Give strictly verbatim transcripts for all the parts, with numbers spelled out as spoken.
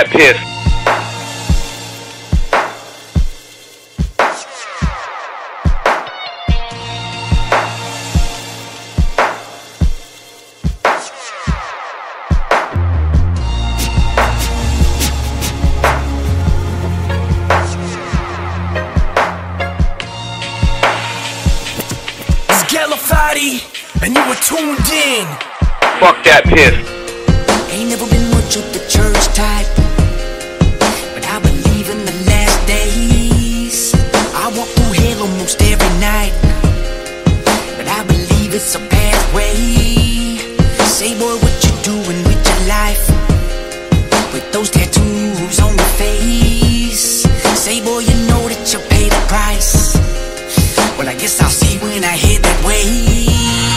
that piss. And you were tuned in. Fuck that piss. Ain't never been much of the church type, but I believe in the last days. I walk through hell almost every night, but I believe it's a pathway. Say boy, what you doing with your life, with those tattoos on your face? Say boy, you know that you pay the price. Well, I guess I'll see when I head that way.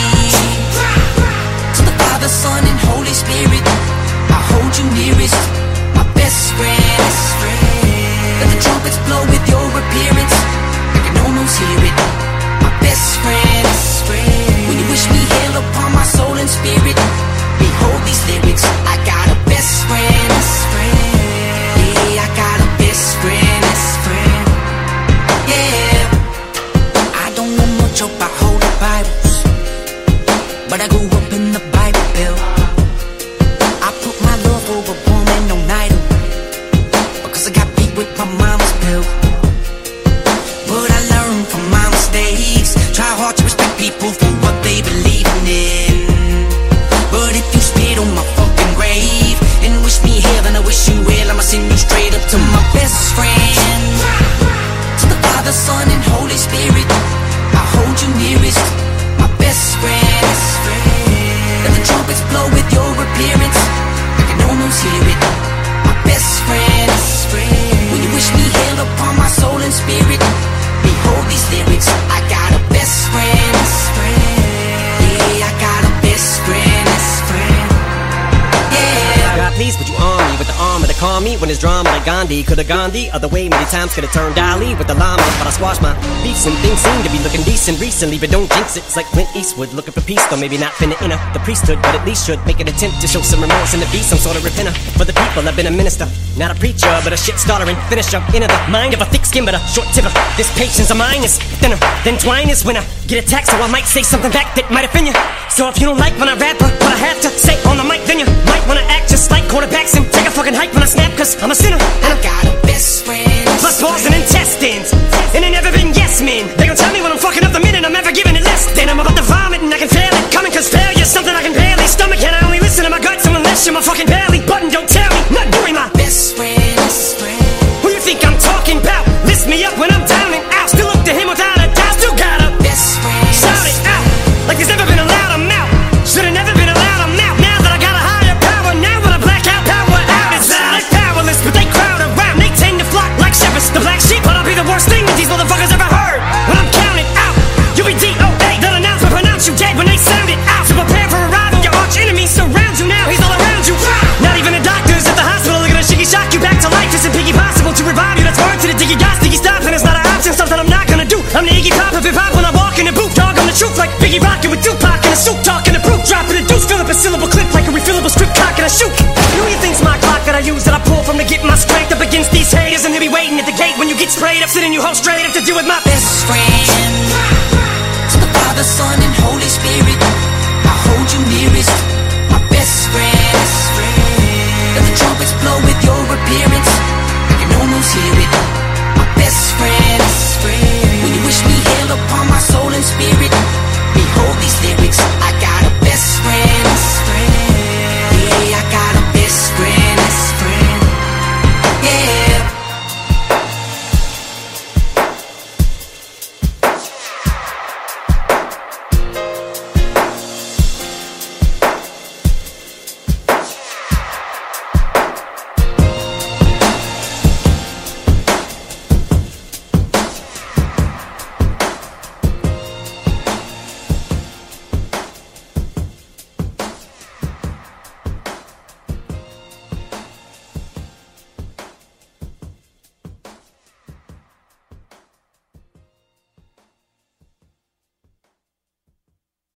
To the Father, Son, and Holy Spirit, I hold you nearest, my best friend. Let the trumpets blow with your appearance, I can almost hear it, my best friend. When you wish me hail upon my soul and spirit, behold these lyrics, I got a best friend. Yeah, I got a best friend. Yeah, I don't know much about holy Bibles, but I grew up in the Bible Belt. I put my love over woman on idol, because I got beat with my mama's belt. But I learned from my mistakes, try hard to respect people for what they believe in. But if you spit on my fucking grave and wish me hell, then I wish you well, I'ma send you straight up to my best friend. To the Father, Son, and Holy Spirit, I hold you nearest, my best friend. Let the trumpets blow with your appearance, I can almost hear it, my best friend. When you wish me hail upon my soul and spirit, behold these lyrics, I got a best friend. Yeah, I got a best friend. Yeah. God, please, would you arm me with the armor to calm me when it's drama like Gandhi? Could've gone the other way many times, could've turned Dali with the llama, but I squashed my beefs and things seem to be looking decent recently, but don't jinx it. It's like Clint Eastwood looking for peace, though maybe not finna enter the priesthood, but at least should make an attempt to show some remorse and to be some sort of repenter for the people. I've been a minister, not a preacher, but a shit starter and finisher. Into the mind of a thick skin, but a short tipper. This patience of mine is thinner than twine is when I get attacked, so I might say something back that might offend you. So if you don't like when I rap or what I have to say on the mic, then you might wanna act just like quarterbacks and take a fucking hike when I snap, cause I'm a sinner. I got a best friend. Plus balls and intestines, and they never been yes men. They gon' tell me when I'm fucking up the minute I'm ever giving it less than I'm about to vomit and I can feel it coming, cause failure's something I can barely stomach, and I only listen to my guts unless you're my fucking belly button. Don't tell me, not doing my best friend. Who you think I'm talking about? Lift me up when I'm down and out. Still look to him without a doubt. Still got a best friend. Shout it out like there's never been a louder mouth. Should've never been allowed a mouth. Now that I got a higher power, now when I black out, power out. It's loud, it's powerless, but they crowd around. They tend to flock like shepherds. The black sheep, but I'll be the worst thing that these motherfuckers ever heard. When I'm counted out, you'll be D O A. They'll announce and pronounce you dead when they sound it out. So prepare for arrival. Your arch enemy surrounds you now. He's all around you. Not even the doctors at the hospital are gonna shiggy shock you back to life. Isn't piggy possible to revive you? That's word to the diggy dots, diggy stops, and it's not an option. Something I'm not gonna do. I'm the Iggy Pop of hip hop when I walk in the booth. Dog on the truth like Biggie rockin' with Tupac in a suit, talking the proof, dropping the deuce, fill up a syllable clip like a refillable script, cock and I shoot. Who you think's my clock that I use that I pull from to get my strength up against these haters, and they be waiting at the gate when you get sprayed up, sitting you whole straight up to deal with my best friend. To the Father, Son, and Holy Spirit,